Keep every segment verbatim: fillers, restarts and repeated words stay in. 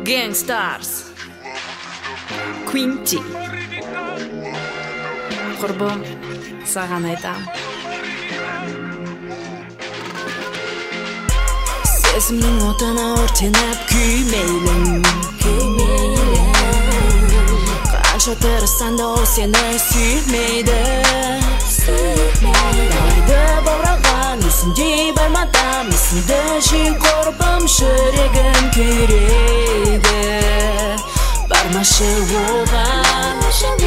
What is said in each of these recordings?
Gangstars Quinty Құрбым, саған айтам. Сезімнің отына өртеніп күймейлің, қанша тырыссаң да ол сені сүймейді. Далайды баураған есіңдей бармадам, есіңді жи құрбым, жүрегім күйрейді. Бармашы оған,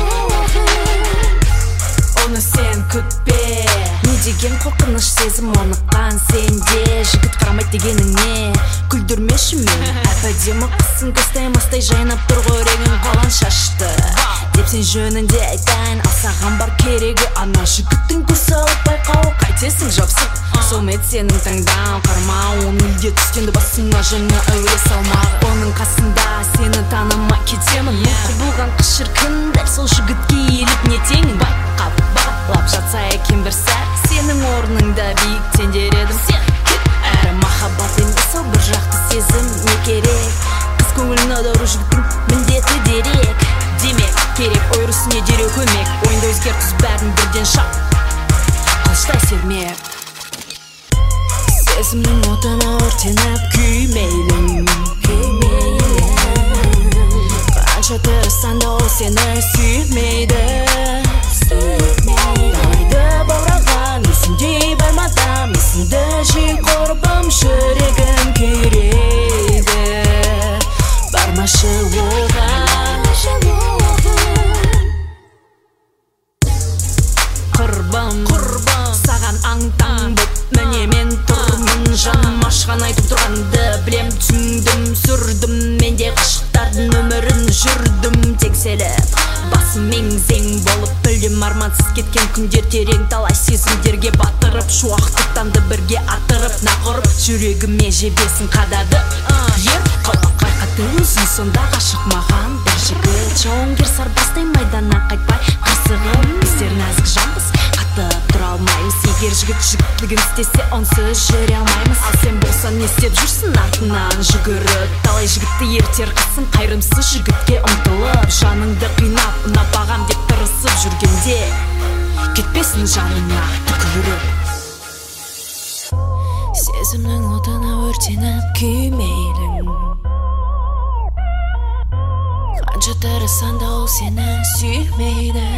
оны сен күтпе. Не деген қорқыныш сезім орныққан сенде. Жігіт қарамайды дегеніңе күлдірмеші мен. Әп-әдемі қысың көзтай мастай жайнап тұр ғой реңін қалан шашты деп сен жөнінде айтайын. Ал саған бар керегі ана жігіттің көз алып байқауы. Қайтесің жапсық сол мет сенің таңдау. Қарма оны үйде түстенді басыңа жаңа әуре салмағы. Оның қасында сені танымай кетемін. Құбылған қыз шіркін дәл сол жігітке еліп не теңін. Байқап бағалап жатса екен бір сәт сенің орныңда биіктендер едім. Сен әрі махаббат емес ол бір жақты сезім не керек. Қыз көңілін аудару жігіттің міндеті дерек. Демек керек ой үрісіне дереу көмек. Ойында өзгертіс бәрін бірден шап қылыштай сермеп. Сезімнің отына өртеніп күймейлің, қанша тырыссаң да ол сені сүймейді. Далайды баураған есіңдей бармадам, есіңді жи құрбым, жүрегім күйрейді. Бармашы оған, құрбым, саған аң-таң боп міне мен тұрмын. Жаным ашқан айтып тұрғанды білем, түсіндім, сүрдім. Менде ғашықтардың өмірін жүрдім теңселіп. Басым мең-зең болып білдім, армансыз кеткен күндер терең. Талай сезімдерге батырып, шуақтықтанды бірге атырып. Нақұрып жүрегіме жебесін қадады. Ер қылық қайқаты өзің сонда ғашық маған бір жігіт. Жауынгер сарбастай майданнан қайтпай қырсығым. Біздер нәзік жанбыз, қатып тұра алмаймыз. Егер жігіт жігітлігін істесе онсыз жүре алмаймыз. Ал сен болсан не істеп жүрсің артынан жүгіріп. Талай жігітті ертер қысың қайрымсыз жігітке ұмтылып. Жаныңды қинап ұнап деп тырысып жүргенде кетпесін жаныңа түкіріп. Сезімнің отына өртеніп күймейлің, қанша тырыссаң да ол сені сүймейді.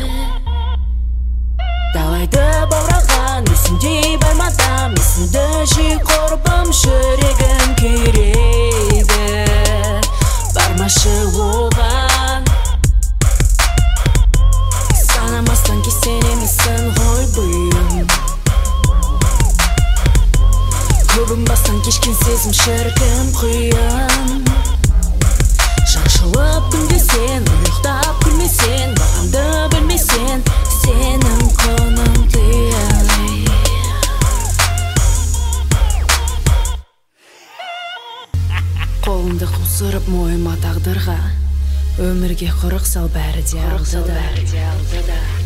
Далайды баураған есіңдей бармадам, есіңді жи құрбым, жүрегім күйрейді. Бармашы оған, санамастан кесер емессің ғой бұйым. Көбің бастан кешкен сезім шіркін құйын. Шаншылып күнде сен, ұйықтап күлмесен, бағамды білмесен, сенің құның қиялай. Қолыңды қусырып мойыма тағдырға, өмірге құрық сал бәрі де алды да.